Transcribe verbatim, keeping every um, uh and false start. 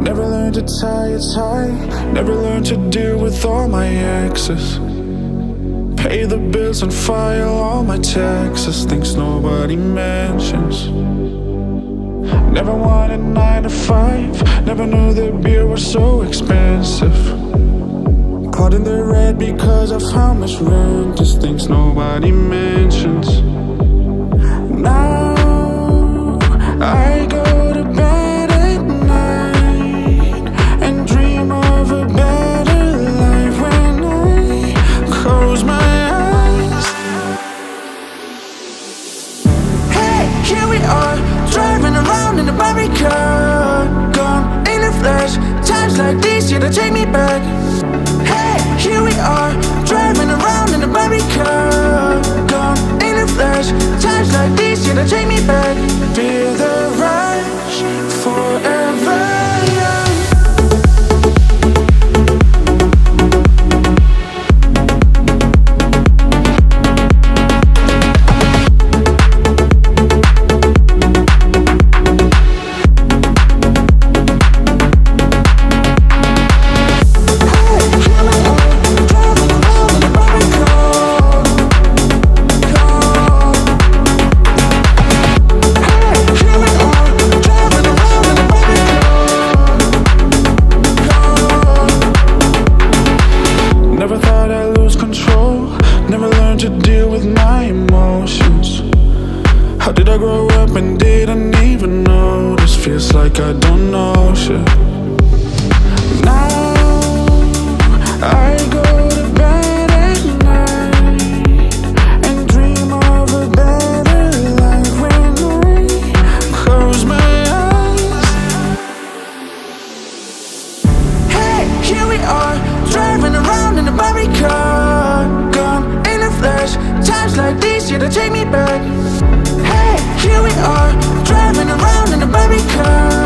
Never learned to tie a tie, never learned to deal with all my exes. Pay the bills and file all my taxes, things nobody mentions. Never wanted nine to five, never knew that beer was so expensive. Caught in the red because of how much rent is, things nobody mentions. Now I go to bed at night and dream of a better life when I close my eyes. Hey, here we are, driving around in a Barbie car, gone in a flash. Times like these, yeah, they take me back. Hey, here we are, driving around in a Barbie car, gone in a flash. Times like these, yeah, they take me back. Feel the rush, forever young. Never thought I'd lose control, never learned to deal with my emotions. How did I grow up and didn't even notice? Feels like I don't know shit. Now I go to bed at night and dream of a better life when I close my eyes. Hey, here we are, driving around in a Barbie car, gone in a flash. Times like these, yeah, they take me back. Hey, here we are, driving around in a Barbie car.